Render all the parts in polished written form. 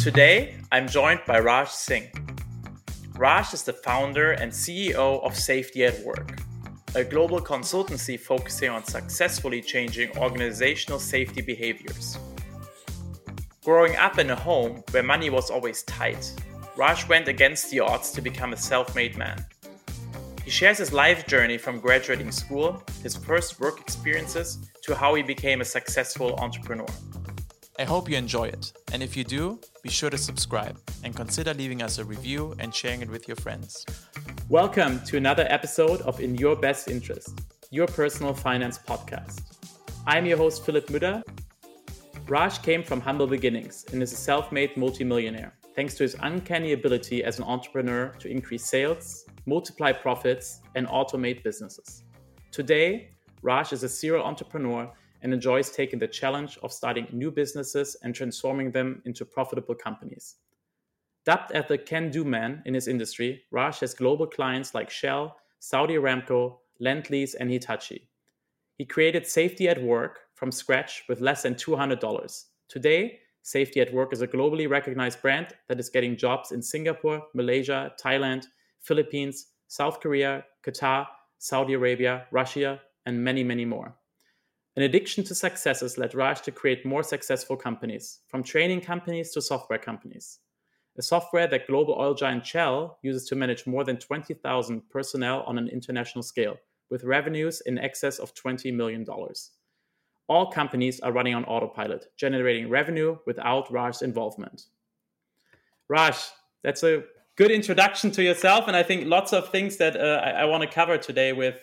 Today, I'm joined by Raj Singh. Raj is the founder and CEO of Safety at Work, a global consultancy focusing on successfully changing organizational safety behaviors. Growing up in a home where money was always tight, Raj went against the odds to become a self-made man. He shares his life journey from graduating school, his first work experiences, to how he became a successful entrepreneur. I hope you enjoy it, and if you do, be sure to subscribe and consider leaving us a review and sharing it with your friends. Welcome to another episode of In Your Best Interest, your personal finance podcast. I'm your host, Philipp Müller. Raj came from humble beginnings and is a self-made multimillionaire, thanks to his uncanny ability as an entrepreneur to increase sales, multiply profits, and automate businesses. Today, Raj is a serial entrepreneur and enjoys taking the challenge of starting new businesses and transforming them into profitable companies. Dubbed as the can-do man in his industry, Raj has global clients like Shell, Saudi Aramco, Lend-Lease, and Hitachi. He created Safety at Work from scratch with less than $200. Today, Safety at Work is a globally recognized brand that is getting jobs in Singapore, Malaysia, Thailand, Philippines, South Korea, Qatar, Saudi Arabia, Russia, and many, many more. An addiction to successes led Raj to create more successful companies, from training companies to software companies. A software that global oil giant Shell uses to manage more than 20,000 personnel on an international scale, with revenues in excess of $20 million. All companies are running on autopilot, generating revenue without Raj's involvement. Raj, that's a good introduction to yourself, and I think lots of things that I want to cover today with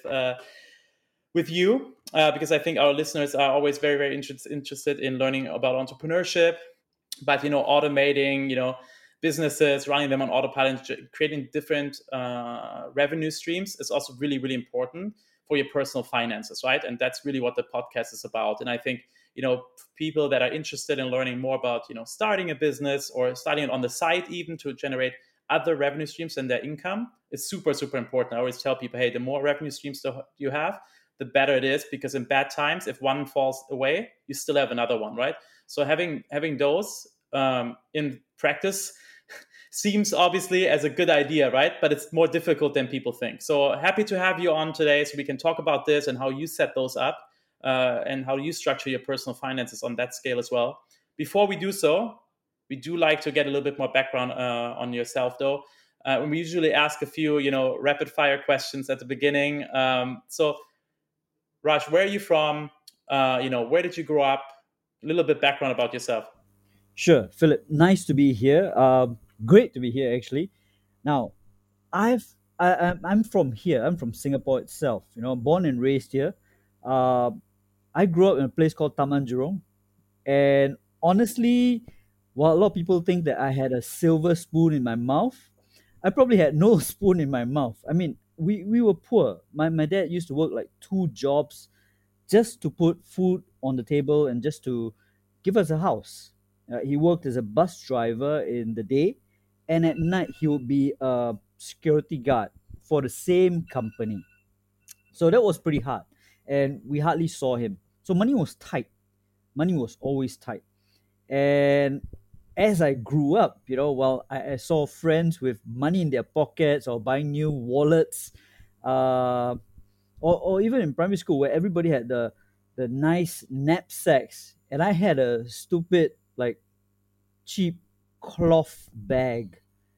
you, because I think our listeners are always very, very interested in learning about entrepreneurship, but automating, businesses, running them on autopilot, creating different revenue streams is also really, really important for your personal finances, right? And that's really what the podcast is about. And I think people that are interested in learning more about starting a business or starting it on the side even to generate other revenue streams than their income is super, super important. I always tell people, hey, the more revenue streams you have, the better it is, because in bad times, if one falls away, you still have another one, right? So having those in practice seems obviously as a good idea, right? But it's more difficult than people think. So happy to have you on today so we can talk about this and how you set those up and how you structure your personal finances on that scale as well. Before we do so, we do like to get a little bit more background on yourself, though. And we usually ask a few, rapid fire questions at the beginning. So Raj, where are you from? Where did you grow up? A little bit background about yourself. Sure, Philip. Nice to be here. Great to be here, actually. Now, I'm from here. I'm from Singapore itself. Born and raised here. Uh, I grew up in a place called Taman Jurong, and honestly, while a lot of people think that I had a silver spoon in my mouth, I probably had no spoon in my mouth. I mean, we were poor. My dad used to work like two jobs just to put food on the table and just to give us a house. He worked as a bus driver in the day, and at night he would be a security guard for the same company. So that was pretty hard, and we hardly saw him. So money was tight. Money was always tight. And as I grew up, while I saw friends with money in their pockets or buying new wallets, uh, or even in primary school where everybody had the nice knapsacks, and I had a stupid like cheap cloth bag.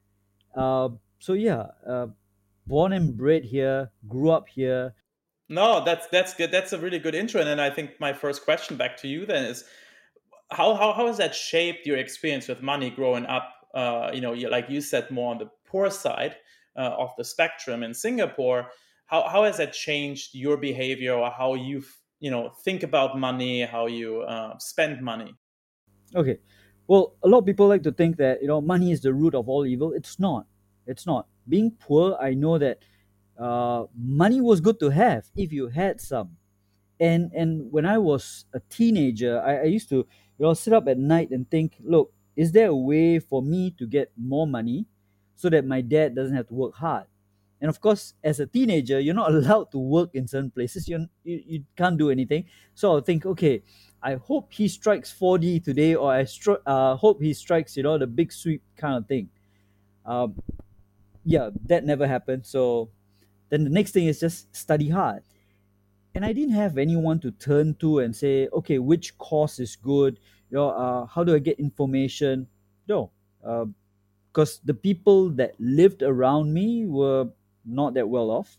So yeah, born and bred here, grew up here. No, that's good. That's a really good intro. And then I think my first question back to you then is how has that shaped your experience with money growing up? Like you said, more on the poor side of the spectrum in Singapore. How has that changed your behavior or how you think about money, how you spend money? Okay, well, a lot of people like to think that money is the root of all evil. It's not. It's not. Being poor, I know that money was good to have if you had some. And when I was a teenager, I used to sit up at night and think, look, is there a way for me to get more money so that my dad doesn't have to work hard? And of course, as a teenager, you're not allowed to work in certain places. You can't do anything. So I'll think, okay, I hope he strikes 4D today, or hope he strikes, the big sweep kind of thing. Um, yeah, that never happened. So then the next thing is just study hard. And I didn't have anyone to turn to and say, okay, which course is good? How do I get information? No, because the people that lived around me were not that well off.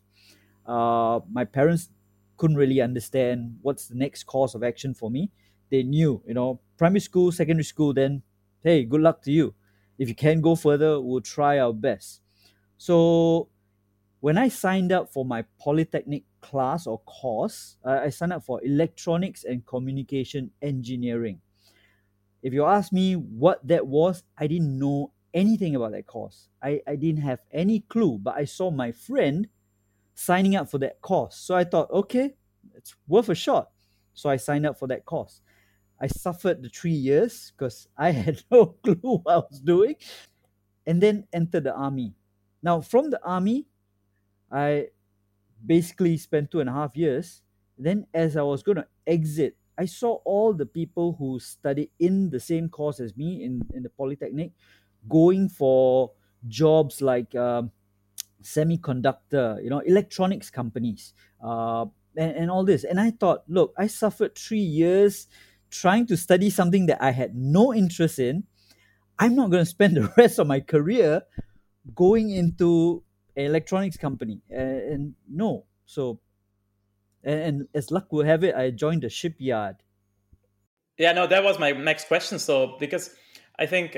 My parents couldn't really understand what's the next course of action for me. They knew, primary school, secondary school, then, hey, good luck to you. If you can go further, we'll try our best. So when I signed up for my polytechnic class or course, I signed up for electronics and communication engineering. If you ask me what that was, I didn't know anything about that course. I didn't have any clue, but I saw my friend signing up for that course. So I thought, okay, it's worth a shot. So I signed up for that course. I suffered the 3 years because I had no clue what I was doing, and then entered the army. Now, from the army, I basically spent 2.5 years. Then, as I was going to exit, I saw all the people who studied in the same course as me in the Polytechnic going for jobs like semiconductor, electronics companies, and all this. And I thought, look, I suffered 3 years trying to study something that I had no interest in. I'm not going to spend the rest of my career going into an electronics company. And no. So, and as luck will have it, I joined the shipyard. Yeah, no, that was my next question. So because I think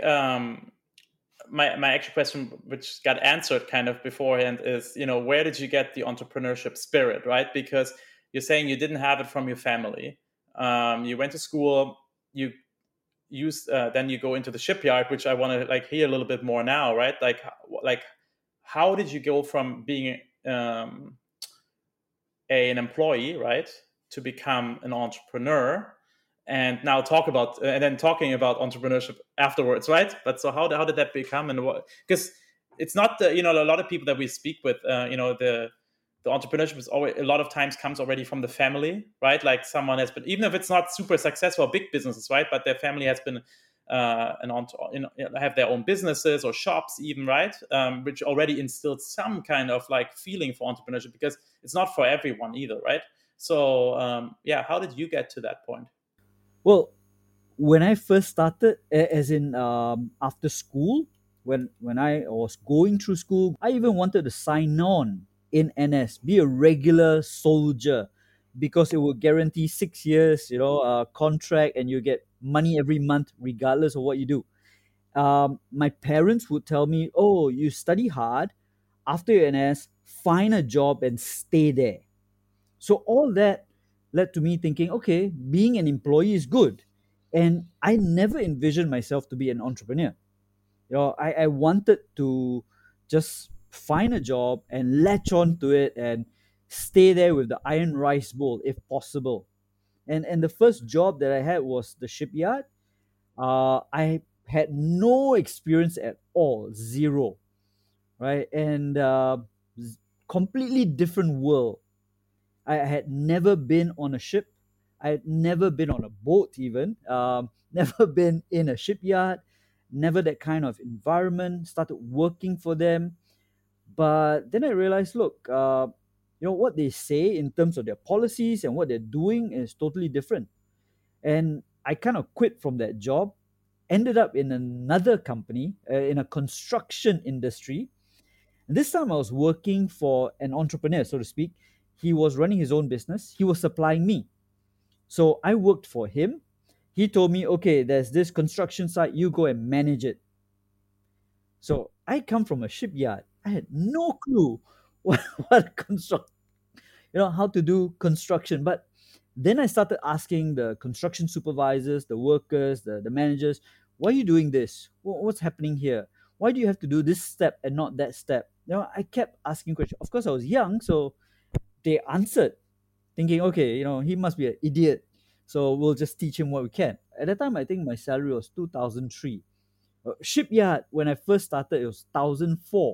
my actual question, which got answered kind of beforehand, is where did you get the entrepreneurship spirit, right? Because you're saying you didn't have it from your family. You went to school, you use then you go into the shipyard, which I want to like hear a little bit more now, right? Like how did you go from being an employee, right, to become an entrepreneur, and now talk about and then talking about entrepreneurship afterwards, right? But so how did that become, and what, because it's not the, a lot of people that we speak with, the entrepreneurship is always a lot of times comes already from the family, right? Like someone has been, even if it's not super successful, big businesses, right? But their family has been have their own businesses or shops, even, right? Which already instilled some kind of like feeling for entrepreneurship, because it's not for everyone either, right? So yeah, how did you get to that point? Well, when I first started, as in after school, when I was going through school, I even wanted to sign on in NS, be a regular soldier, because it would guarantee 6 years, contract, and you get money every month regardless of what you do. My parents would tell me, "Oh, you study hard after your NS, find a job and stay there." So all that led to me thinking, okay, being an employee is good. And I never envisioned myself to be an entrepreneur. I wanted to just find a job and latch on to it and stay there with the iron rice bowl if possible. And the first job that I had was the shipyard. I had no experience at all, zero, right? And completely different world. I had never been on a ship. I had never been on a boat, even. Never been in a shipyard. Never that kind of environment. Started working for them. But then I realized, look, what they say in terms of their policies and what they're doing is totally different. And I kind of quit from that job, ended up in another company, in a construction industry. This time I was working for an entrepreneur, so to speak. He was running his own business, he was supplying me. So I worked for him. He told me, okay, there's this construction site, you go and manage it. So I come from a shipyard. I had no clue what construct, how to do construction. But then I started asking the construction supervisors, the workers, the managers, why are you doing this? What's happening here? Why do you have to do this step and not that step? I kept asking questions. Of course, I was young, so they answered, thinking, okay, he must be an idiot. So we'll just teach him what we can. At that time, I think my salary was 2003. Shipyard, when I first started, it was 1004.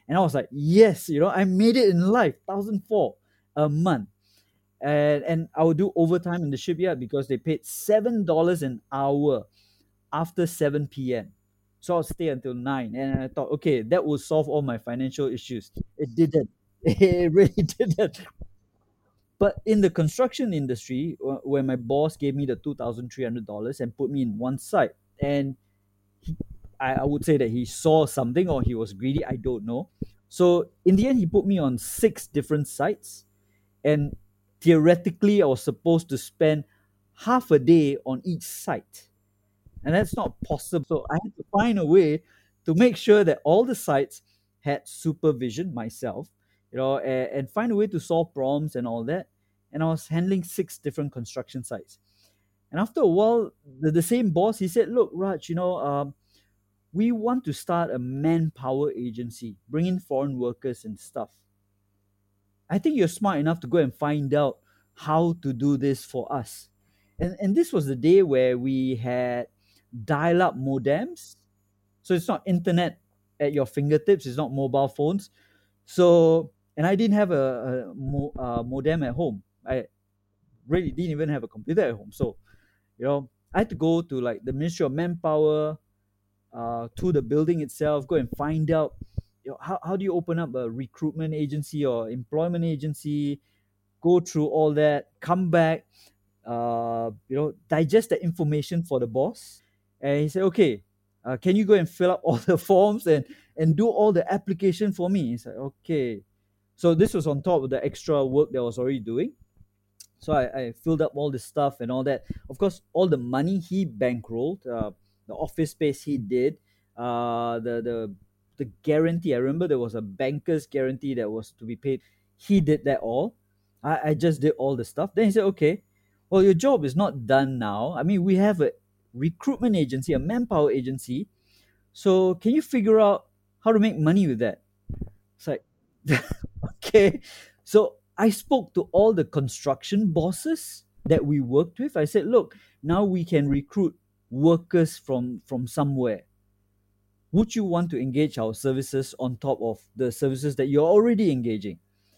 And I was like, yes, I made it in life, 1,004 a month. And I would do overtime in the shipyard because they paid $7 an hour after 7 p.m. So I'll stay until 9. And I thought, okay, that will solve all my financial issues. It didn't. It really didn't. But in the construction industry, where my boss gave me the $2,300 and put me in one site, and he, I would say that he saw something or he was greedy, I don't know. So in the end, he put me on 6 different sites, and theoretically, I was supposed to spend half a day on each site, and that's not possible. So I had to find a way to make sure that all the sites had supervision myself, and find a way to solve problems and all that. And I was handling 6 different construction sites. And after a while, the same boss, he said, "Look, Raj, we want to start a manpower agency, bring in foreign workers and stuff. I think you're smart enough to go and find out how to do this for us." And this was the day where we had dial-up modems. So it's not internet at your fingertips, it's not mobile phones. So, and I didn't have a modem at home. I really didn't even have a computer at home. So, I had to go to like the Ministry of Manpower, to the building itself, go and find out, how do you open up a recruitment agency or employment agency, go through all that, come back, digest the information for the boss. And he said, okay, can you go and fill up all the forms and do all the application for me? He said, okay. So this was on top of the extra work that I was already doing. So I filled up all the stuff and all that. Of course, all the money he bankrolled, the office space he did, the guarantee. I remember there was a banker's guarantee that was to be paid. He did that all. I just did all the stuff. Then he said, okay, well, your job is not done now. I mean, we have a recruitment agency, a manpower agency. So can you figure out how to make money with that? It's like, okay. So I spoke to all the construction bosses that we worked with. I said, look, now we can recruit workers from somewhere. Would you want to engage our services on top of the services that you're already engaging?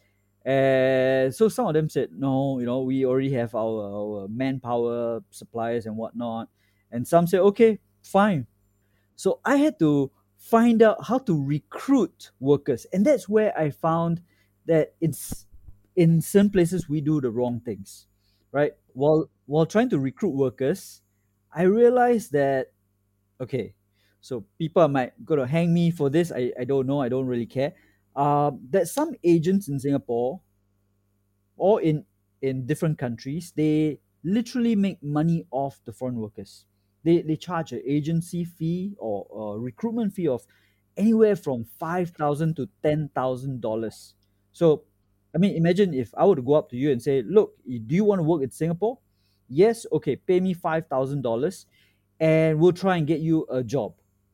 And so some of them said, no, we already have our manpower suppliers and whatnot. And some said, okay, fine. So I had to find out how to recruit workers. And that's where I found that it's in some places we do the wrong things, right? While trying to recruit workers, I realized that, okay, so people might gonna hang me for this. I don't know. I don't really care. That some agents in Singapore or in different countries, they literally make money off the foreign workers. They charge an agency fee or a recruitment fee of anywhere from 5,000 to $10,000. So, I mean, imagine if I were to go up to you and say, "Look, do you want to work in Singapore? Yes, okay, pay me $5,000, and we'll try and get you a job."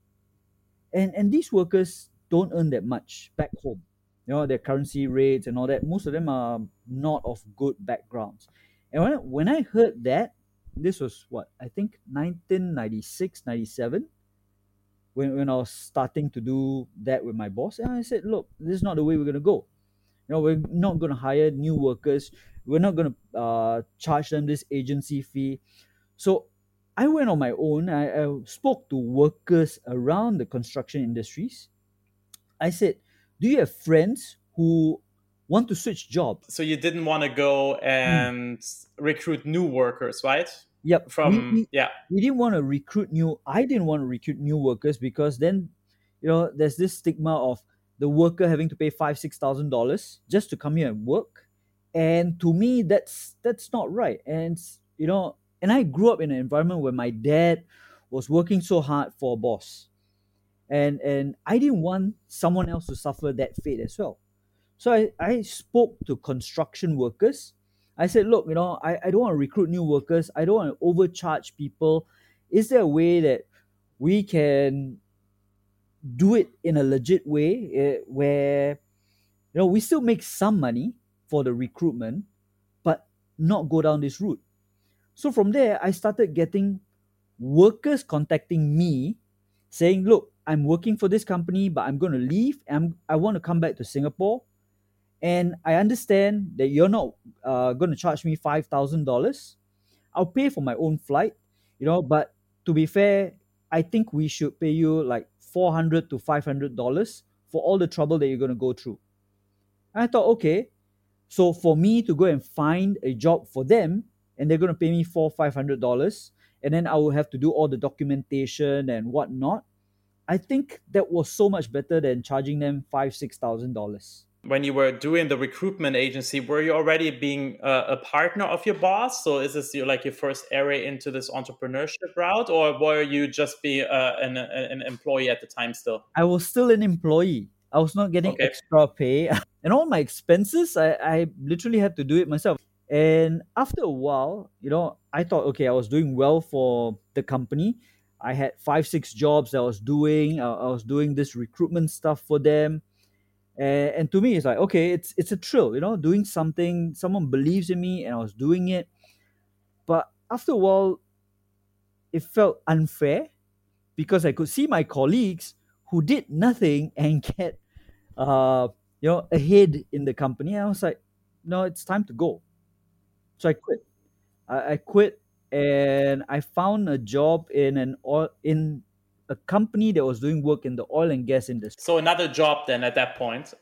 And these workers don't earn that much back home. Their currency rates and all that, most of them are not of good backgrounds. And when I heard that, this was what, I think 1996, 97, when I was starting to do that with my boss. And I said, look, this is not the way we're going to go. We're not going to hire new workers. We're not going to charge them this agency fee. So I went on my own. I spoke to workers around the construction industries. I said, do you have friends who want to switch jobs? So you didn't want to go Mm. and recruit new workers, right? Yep. From, yeah. We didn't want to recruit new, I didn't want to recruit new workers, because then, there's this stigma of the worker having to pay $5,000-6,000 just to come here and work. And to me, that's not right. And I grew up in an environment where my dad was working so hard for a boss. And I didn't want someone else to suffer that fate as well. So I spoke to construction workers. I said, look, I don't want to recruit new workers. I don't want to overcharge people. Is there a way that we can do it in a legit way, where we still make some money for the recruitment, but not go down this route? So from there, I started getting workers contacting me saying, look, I'm working for this company, but I'm going to leave. And I want to come back to Singapore. And I understand that you're not going to charge me $5,000. I'll pay for my own flight, but to be fair, I think we should pay you like $400 to $500 for all the trouble that you're going to go through. And I thought, okay, so for me to go and find a job for them, and they're going to pay me $500, and then I will have to do all the documentation and whatnot. I think that was so much better than charging them $6,000. When you were doing the recruitment agency, were you already being a partner of your boss? So is this your first area into this entrepreneurship route, or were you just be an employee at the time still? I was still an employee. I was not getting Okay. extra pay. And all my expenses, I literally had to do it myself. And after a while, I thought, okay, I was doing well for the company. I had 5, 6 jobs that I was doing. I was doing this recruitment stuff for them. And to me, it's like, okay, it's a thrill, doing something. Someone believes in me, and I was doing it. But after a while, it felt unfair because I could see my colleagues who did nothing and get ahead in the company. I was like, no, it's time to go. So I quit. I quit, and I found a job in a company that was doing work in the oil and gas industry. So another job then at that point.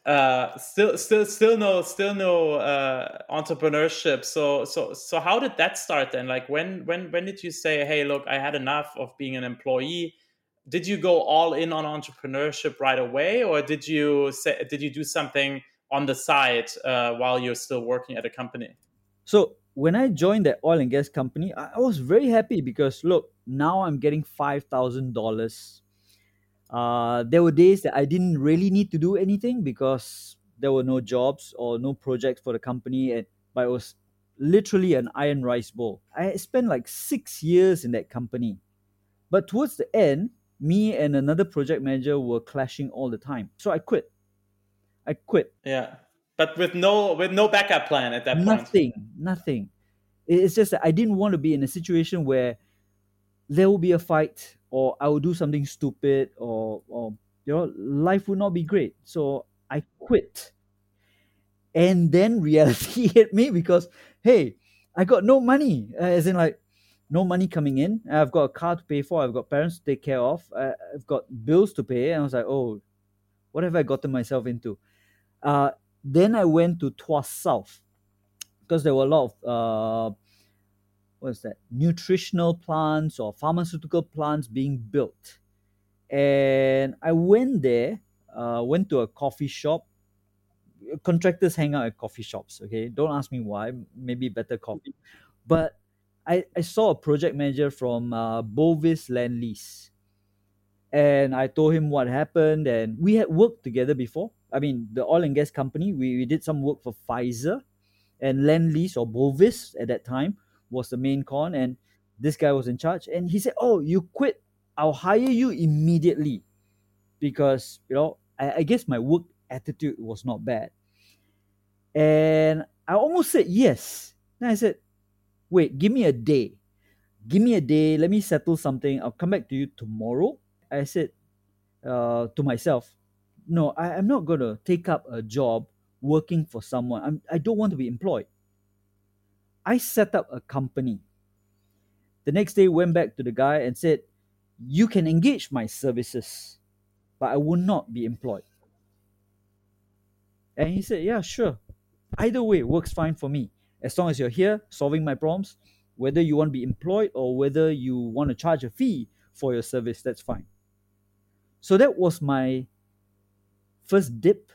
Still no entrepreneurship. So how did that start then? Like when did you say, hey, look, I had enough of being an employee? Did you go all in on entrepreneurship right away, or did you do something on the side while you're still working at a company? So when I joined that oil and gas company, I was very happy because look, now I'm getting $5,000. There were days that I didn't really need to do anything because there were no jobs or no projects for the company, but it was literally an iron rice bowl. I spent like 6 years in that company, but towards the end, me and another project manager were clashing all the time. So I quit. I quit. Yeah, but with no backup plan at that point. Nothing. It's just that I didn't want to be in a situation where there will be a fight or I will do something stupid or life would not be great. So I quit. And then reality hit me because hey, I got no money. As in like no money coming in. I've got a car to pay for. I've got parents to take care of. I've got bills to pay. And I was like, oh, what have I gotten myself into? Uh, then I went to Tuas South because there were a lot of what's that, nutritional plants or pharmaceutical plants being built. And I went there, went to a coffee shop. Contractors hang out at coffee shops, okay? Don't ask me why, maybe better coffee. But I saw a project manager from Bovis Land Lease. And I told him what happened, and we had worked together before. I mean, the oil and gas company, we did some work for Pfizer, and Land Lease or Bovis at that time was the main con, and this guy was in charge. And he said, "Oh, you quit? I'll hire you immediately," because I guess my work attitude was not bad. And I almost said yes. Then I said, "Wait, give me a day. Give me a day. Let me settle something. I'll come back to you tomorrow." I said to myself, "No, I'm not going to take up a job working for someone. I don't want to be employed." I set up a company. The next day, went back to the guy and said, "You can engage my services, but I will not be employed." And he said, "Yeah, sure. Either way works fine for me. As long as you're here solving my problems, whether you want to be employed or whether you want to charge a fee for your service, that's fine." So that was my first dip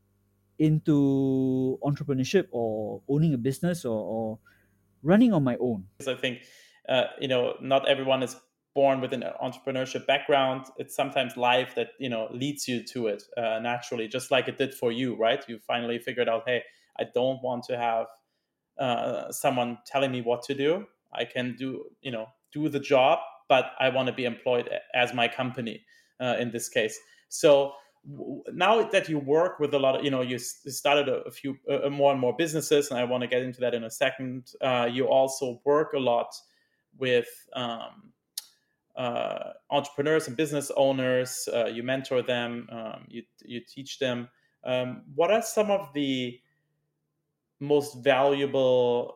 into entrepreneurship or owning a business or running on my own. I think not everyone is born with an entrepreneurship background. It's sometimes life that leads you to it naturally, just like it did for you, right? You finally figured out, hey, I don't want to have someone telling me what to do. I can do the job, but I want to be employed as my company in this case. So now that you work with a lot of, you started a few more and more businesses, and I want to get into that in a second. You also work a lot with entrepreneurs and business owners. You mentor them. You teach them. What are some of the most valuable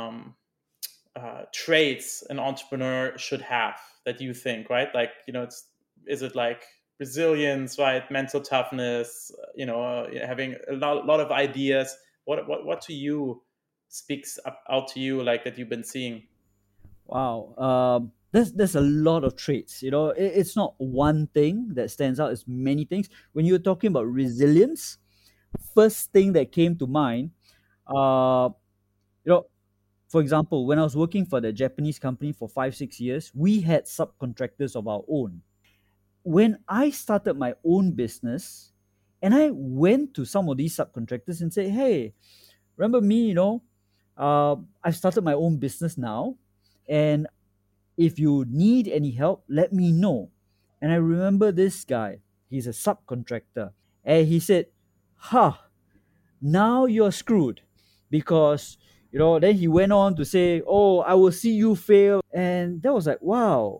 traits an entrepreneur should have that you think, right? Like, it's is it like resilience, right? Mental toughness, having a lot of ideas. What to you speaks out to you, like that you've been seeing? Wow. There's a lot of traits. It's not one thing that stands out. It's many things. When you're talking about resilience, first thing that came to mind, uh, you know, for example, when I was working for the Japanese company for 5 6 years, we had subcontractors of our own. When I started my own business, and I went to some of these subcontractors and said, "Hey, remember me? I've started my own business now, and if you need any help, let me know." And I remember this guy, he's a subcontractor, and he said, "Ha, now you're screwed." Because, then he went on to say, "Oh, I will see you fail." And that was like, wow,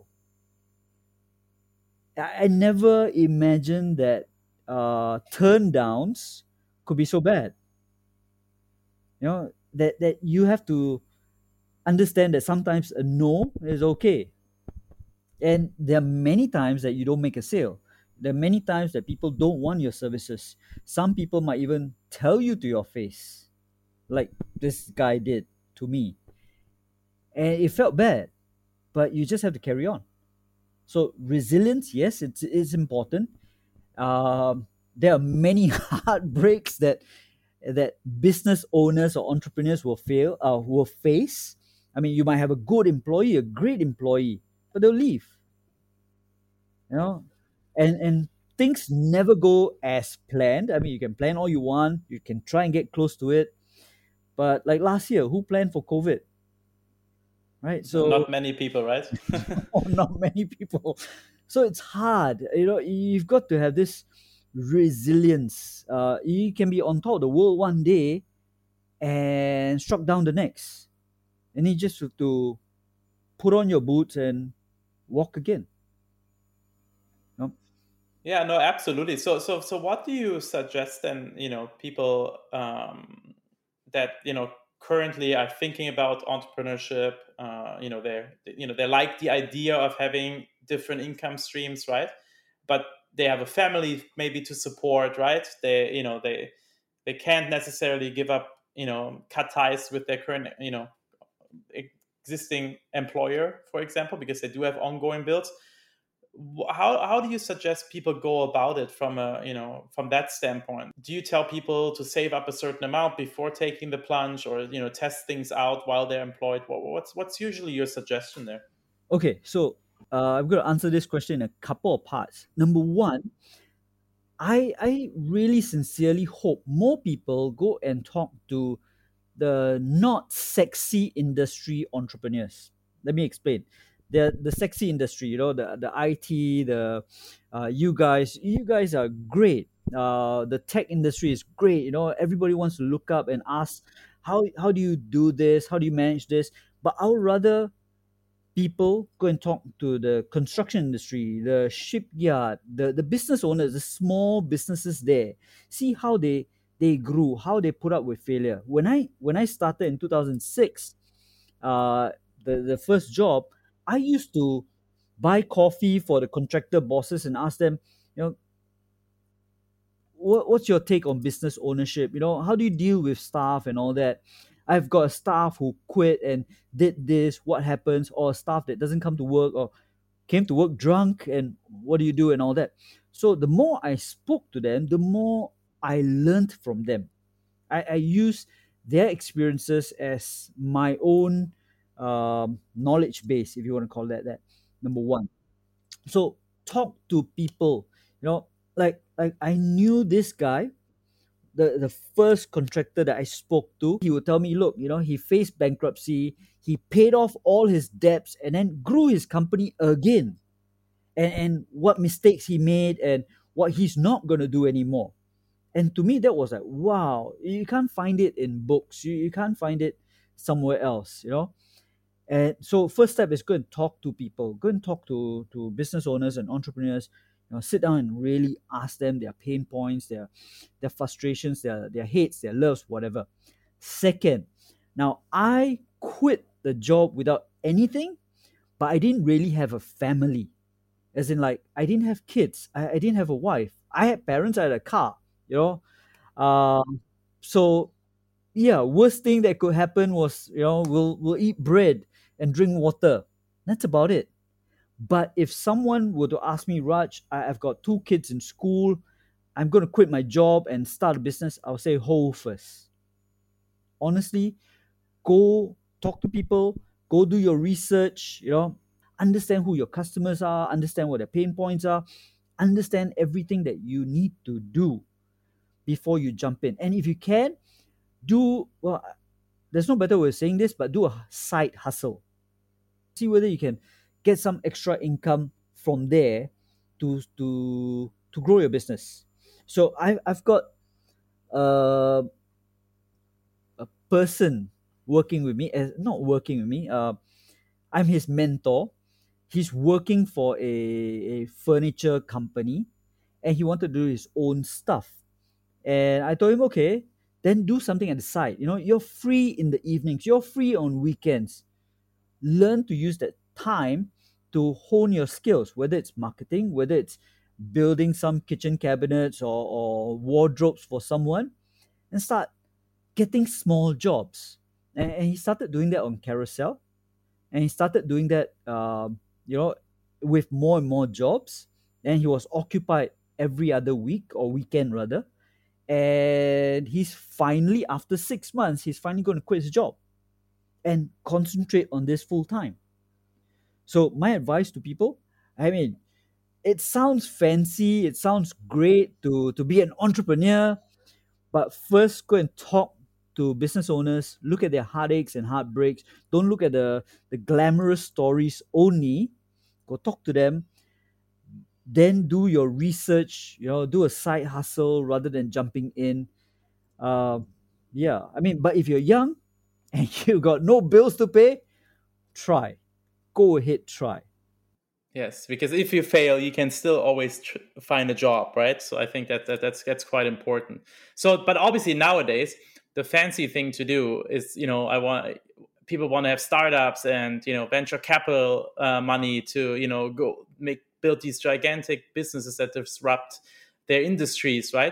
I never imagined that turn downs could be so bad. That you have to understand that sometimes a no is okay. And there are many times that you don't make a sale. There are many times that people don't want your services. Some people might even tell you to your face, like this guy did to me. And it felt bad, but you just have to carry on. So resilience, yes, it's important. There are many heartbreaks that business owners or entrepreneurs will face. I mean, you might have a good employee, a great employee, but they'll leave. you know and things never go as planned. I mean, you can plan all you want, you can try and get close to it, but like last year, who planned for COVID, right? So Not many people, right? not many people. So it's hard. You've got to have this resilience. You can be on top of the world one day and struck down the next, and you just have to put on your boots and walk again. you know? Yeah, no, absolutely. So what do you suggest then, people that, currently are thinking about entrepreneurship, they like the idea of having different income streams, right? But they have a family maybe to support, right? They can't necessarily give up, cut ties with their current, existing employer, for example, because they do have ongoing bills. How do you suggest people go about it from a, from that standpoint? Do you tell people to save up a certain amount before taking the plunge, or, test things out while they're employed? What's usually your suggestion there? Okay, so I'm going to answer this question in a couple of parts. Number one, I really sincerely hope more people go and talk to the not sexy industry entrepreneurs. Let me explain. The sexy industry, the IT, the you guys are great. The tech industry is great. Everybody wants to look up and ask, how do you do this? How do you manage this? But I would rather people go and talk to the construction industry, the shipyard, the business owners, the small businesses there. See how they grew, how they put up with failure. When I started in 2006, uh, the first job, I used to buy coffee for the contractor bosses and ask them, you know, what's your take on business ownership? How do you deal with staff and all that? I've got a staff who quit and did this. What happens? Or a staff that doesn't come to work or came to work drunk, and what do you do and all that? So the more I spoke to them, the more I learned from them. I used their experiences as my own knowledge base, if you want to call that. Number one. So talk to people. Like I knew this guy, the first contractor that I spoke to. He would tell me, look, he faced bankruptcy, he paid off all his debts, and then grew his company again. And what mistakes he made and what he's not going to do anymore. And to me, that was like, wow, you can't find it in books, you can't find it somewhere else. And so first step is go and talk to people, go and talk to business owners and entrepreneurs. Sit down and really ask them their pain points, their frustrations, their hates, their loves, whatever. Second, now I quit the job without anything, but I didn't really have a family. As in, like, I didn't have kids, I didn't have a wife. I had parents, I had a car, you know. So yeah, worst thing that could happen was, we'll eat bread and drink water. That's about it. But if someone were to ask me, Raj, I've got two kids in school, I'm going to quit my job and start a business, I'll say hold first. Honestly, go talk to people, go do your research, understand who your customers are, understand what their pain points are, understand everything that you need to do before you jump in. And if you can, do well, there's no better way of saying this, but do a side hustle. See whether you can get some extra income from there to grow your business. So I've got uh, a person working with me, not working with me. I'm his mentor. He's working for a furniture company, and he wanted to do his own stuff. And I told him, okay, then do something at the side. You're free in the evenings, you're free on weekends. Learn to use that time to hone your skills, whether it's marketing, whether it's building some kitchen cabinets or wardrobes for someone, and start getting small jobs. And he started doing that on Carousel, and he started doing that, you know, with more and more jobs. And he was occupied every other week or weekend rather. And he's finally, after 6 months, he's finally going to quit his job and concentrate on this full time. So my advice to people, I mean, it sounds fancy, it sounds great to be an entrepreneur, but first go and talk to business owners, look at their heartaches and heartbreaks. Don't look at the glamorous stories only. Go talk to them, then do your research, do a side hustle rather than jumping in. Uh, yeah, I mean, but if you're young and you got no bills to pay, try. Go ahead, try. Yes, because if you fail, you can still always find a job, right? So I think that's quite important. So, but obviously nowadays, the fancy thing to do is, I want people want to have startups and venture capital money to go make build these gigantic businesses that disrupt their industries, right?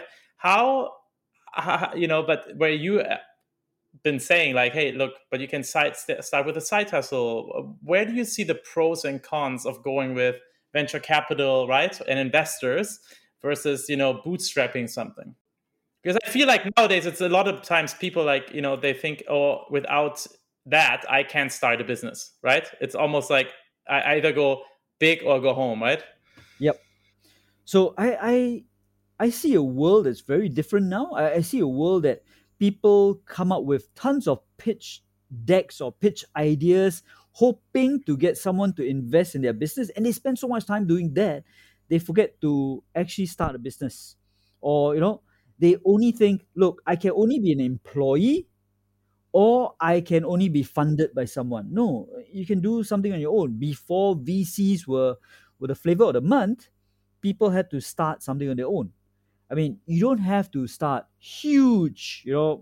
But where you been saying like, hey, look, but you can start with a side hustle. Where do you see the pros and cons of going with venture capital, right, and investors versus bootstrapping something? Because I feel like nowadays it's a lot of times people like they think, oh, without that I can't start a business, right? It's almost like I either go big or go home, right? Yep. So I see a world that's very different now. I see a world that people come up with tons of pitch decks or pitch ideas, hoping to get someone to invest in their business, and they spend so much time doing that, they forget to actually start a business. Or they only think, look, I can only be an employee or I can only be funded by someone. No, you can do something on your own. Before VCs were the flavor of the month, people had to start something on their own. I mean, you don't have to start huge,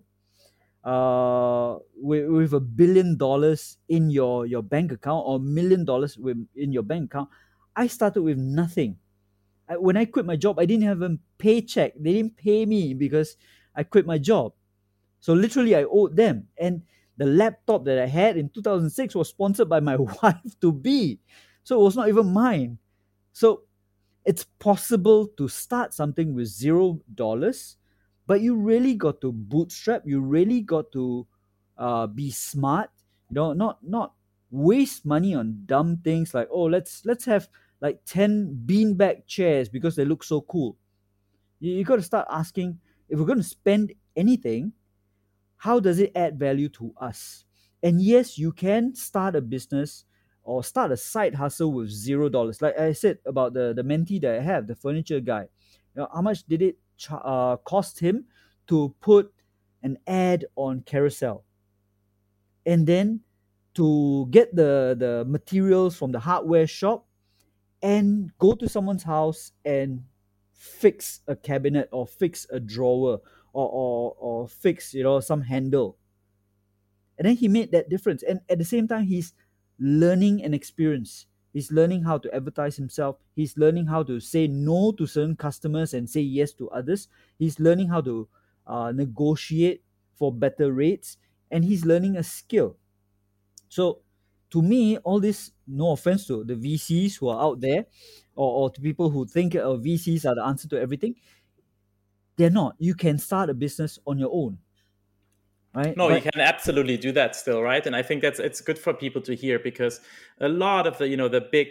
with $1 billion in your bank account or $1 million in your bank account. I started with nothing. When I quit my job, I didn't have a paycheck. They didn't pay me because I quit my job. So literally, I owed them. And the laptop that I had in 2006 was sponsored by my wife to be. So it was not even mine. So it's possible to start something with $0, but you really got to bootstrap. You really got to be smart. Not waste money on dumb things like, oh, let's have like 10 beanbag chairs because they look so cool. You got to start asking, if we're going to spend anything, how does it add value to us? And yes, you can start a business or start a side hustle with $0. Like I said about the mentee that I have, the furniture guy. How much did it cost him to put an ad on Carousel? And then to get the materials from the hardware shop and go to someone's house and fix a cabinet or fix a drawer or fix some handle. And then he made that difference, and at the same time he's learning an experience. He's learning how to advertise himself. He's learning how to say no to certain customers and say yes to others. He's learning how to negotiate for better rates, and he's learning a skill. So to me, all this, no offense to the VCs who are out there, or to people who think VCs are the answer to everything, they're not. You can start a business on your own, right? No, you But can absolutely do that still, right? And I think it's good for people to hear, because a lot of the big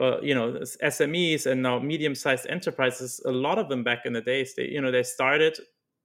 SMEs and now medium-sized enterprises, a lot of them back in the days, they started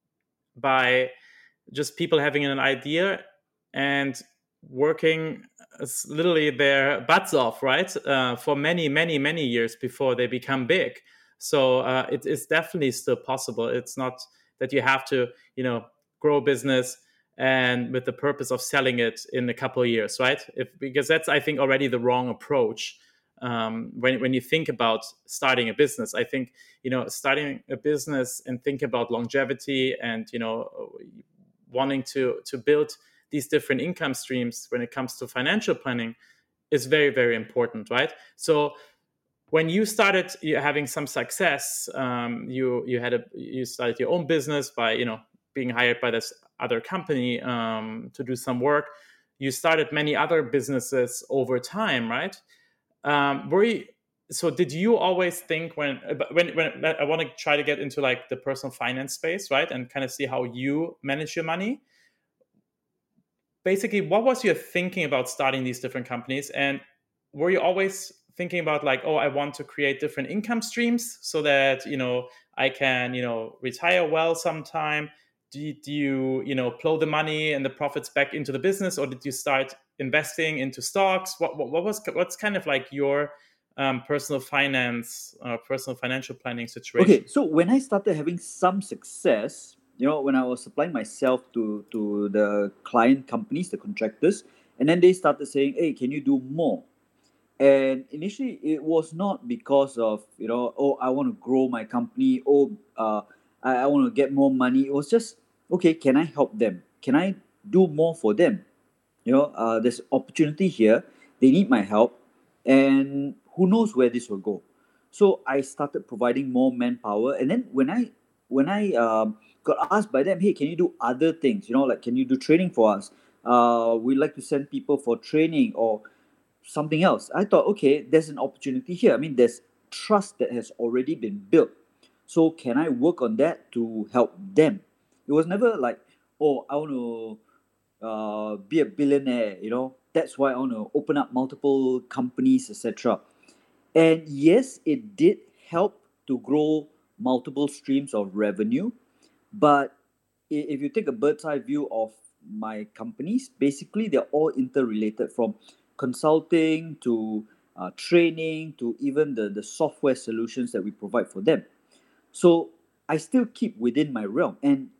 by just people having an idea and working literally their butts off, right? For many, many, many years before they become big. So it is definitely still possible. It's not that you have to, grow a business and with the purpose of selling it in a couple of years, right? Because that's, I think, already the wrong approach. When you think about starting a business, I think, starting a business and think about longevity and, wanting to build these different income streams when it comes to financial planning is very, very important, right? So when you started having some success, you started your own business by being hired by this other company to do some work. You started many other businesses over time, right? Were you, so did you always think when I want to try to get into like the personal finance space, right, and kind of see how you manage your money? Basically, what was your thinking about starting these different companies, and were you always thinking about like, oh, I want to create different income streams so that I can retire well sometime? Do you plow the money and the profits back into the business, or did you start investing into stocks? What's kind of like your personal finance, personal financial planning okay, situation? so when I started having some success, when I was supplying myself to the client companies, the contractors, and then they started saying, "Hey, can you do more?" And initially, it was not because of oh, I want to grow my company, oh, I want to get more money. It was just, okay, can I help them? Can I do more for them? There's opportunity here. They need my help, and who knows where this will go. So I started providing more manpower, and then when I got asked by them, hey, can you do other things? Like, can you do training for us? We'd like to send people for training or something else. I thought, okay, there's an opportunity here. I mean, there's trust that has already been built. So can I work on that to help them? It was never like, oh, I want to be a billionaire. That's why I want to open up multiple companies, etc. And yes, it did help to grow multiple streams of revenue. But if you take a bird's eye view of my companies, basically they're all interrelated, from consulting to training to even the software solutions that we provide for them. So I still keep within my realm, and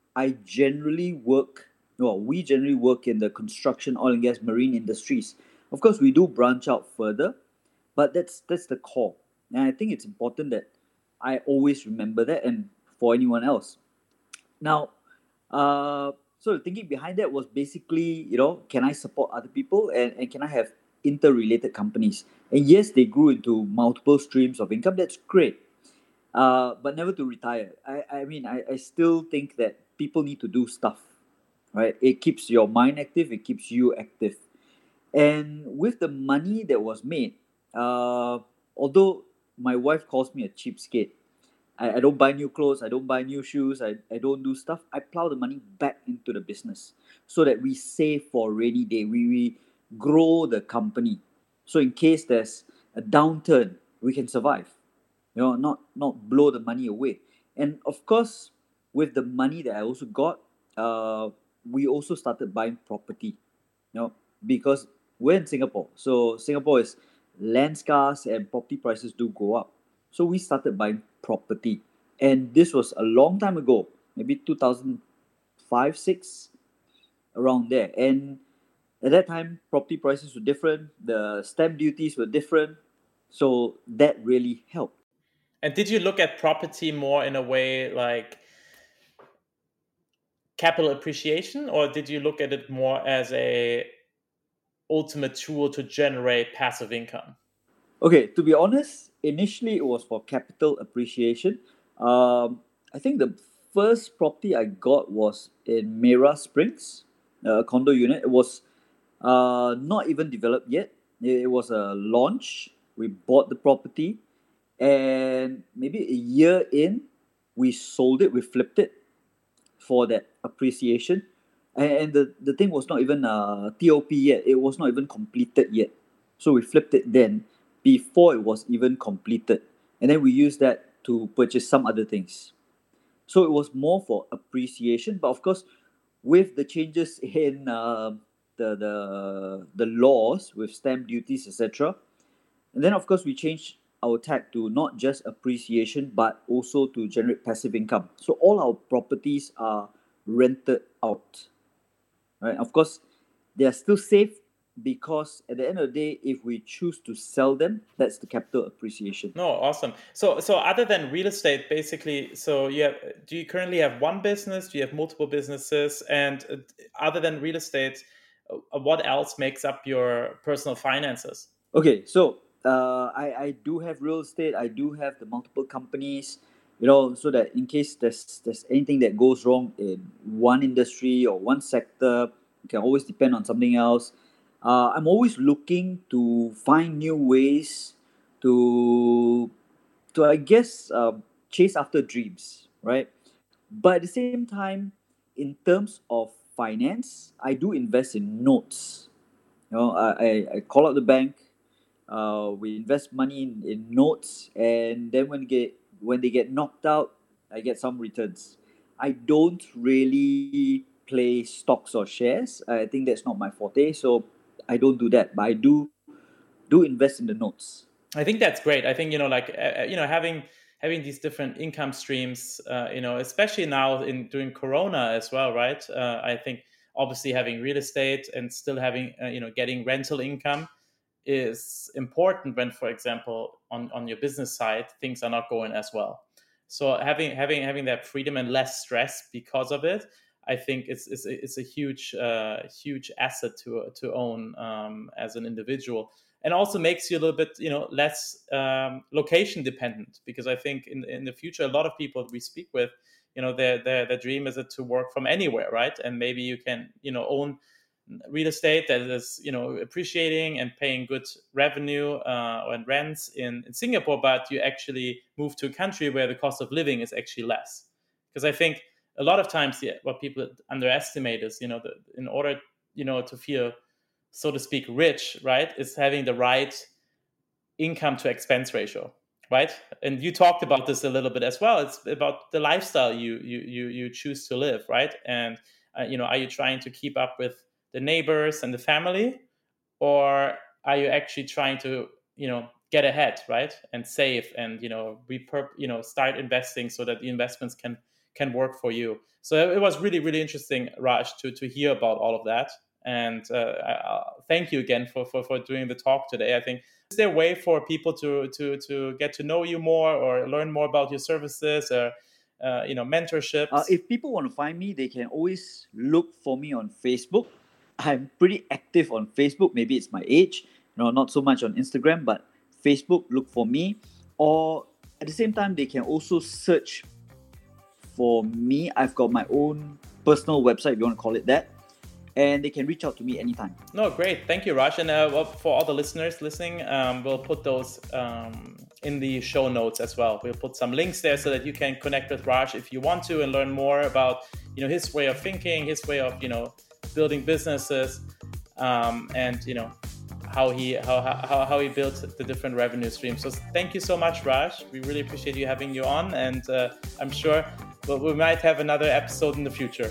we generally work in the construction, oil and gas, marine industries. Of course, we do branch out further, but that's the core. And I think it's important that I always remember that, and for anyone else. Now, so the thinking behind that was basically, can I support other people, and can I have interrelated companies? And yes, they grew into multiple streams of income. That's great. But never to retire. I still think that people need to do stuff, right? It keeps your mind active, it keeps you active. And with the money that was made, although my wife calls me a cheapskate, I don't buy new clothes, I don't buy new shoes, I don't do stuff. I plow the money back into the business so that we save for a rainy day. We grow the company. So in case there's a downturn, we can survive. Not blow the money away. And of course, with the money that I also got, we also started buying property. Because we're in Singapore, so Singapore is land scarce and property prices do go up. So we started buying property, and this was a long time ago, maybe 2005, 6, around there. And At that time, property prices were different, the stamp duties were different, so that really helped. And did you look at property more in a way like capital appreciation, or did you look at it more as a ultimate tool to generate passive income? Okay, to be honest, initially it was for capital appreciation. I think the first property I got was in Mera Springs, a condo unit. It was not even developed yet. It was a launch. We bought the property, and maybe a year in, we sold it. We flipped it for that appreciation, and the thing was not even TOP yet. It was not even completed yet. So we flipped it then before it was even completed, and then we used that to purchase some other things. So it was more for appreciation, but of course, with the changes in the laws with stamp duties, etc., and then of course we changed our tag to not just appreciation but also to generate passive income. So all our properties are rented out, right? Of course, they are still safe because at the end of the day, if we choose to sell them, that's the capital appreciation. No, awesome. So other than real estate, basically, so do you currently have one business? Do you have multiple businesses? And other than real estate, what else makes up your personal finances? Okay, so I do have real estate. I do have the multiple companies, so that in case there's anything that goes wrong in one industry or one sector, you can always depend on something else. I'm always looking to find new ways to I guess chase after dreams, right? But at the same time, in terms of finance, I do invest in notes. I call out the bank. We invest money in notes, and then when they get knocked out, I get some returns. I don't really play stocks or shares. I think that's not my forte, so I don't do that. But I do invest in the notes. I think that's great. I think having these different income streams, especially now during Corona as well, right? I think obviously having real estate and still having getting rental income is important when, for example, on your business side, things are not going as well. So having that freedom and less stress because of it, I think it's a huge asset to own as an individual, and also makes you a little bit less location dependent, because I think in the future a lot of people we speak with, their dream is to work from anywhere, right? And maybe you can own real estate that is appreciating and paying good revenue and rents in Singapore, but you actually move to a country where the cost of living is actually less. Because I think a lot of times what people underestimate is in order to feel, so to speak, rich, right, is having the right income to expense ratio, right? And you talked about this a little bit as well. It's about the lifestyle you choose to live, right? And are you trying to keep up with the neighbors and the family, or are you actually trying to get ahead, right, and save and start investing so that the investments can work for you? So it was really, really interesting, Raj, to hear about all of that. And thank you again for doing the talk today. I think, is there a way for people to get to know you more or learn more about your services or mentorships? If people want to find me, they can always look for me on Facebook. I'm pretty active on Facebook. Maybe it's my age, not so much on Instagram, but Facebook, look for me. Or at the same time, they can also search for me. I've got my own personal website, if you want to call it that, and they can reach out to me anytime. No, great. Thank you, Raj. And for all the listeners listening, we'll put those in the show notes as well. We'll put some links there so that you can connect with Raj if you want to and learn more about his way of thinking, his way of building businesses, and how he built the different revenue streams. So thank you so much, Raj. We really appreciate you having you on, and I'm sure we might have another episode in the future.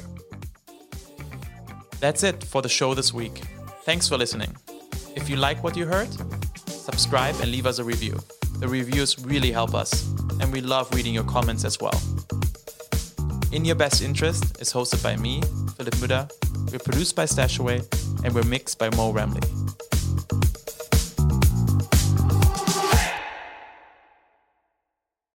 That's it for the show this week. Thanks for listening. If you like what you heard, subscribe and leave us a review. The reviews really help us, and we love reading your comments as well. In Your Best Interest is hosted by me, Philipp Müller. We're produced by Stashaway, and we're mixed by Mo Ramley.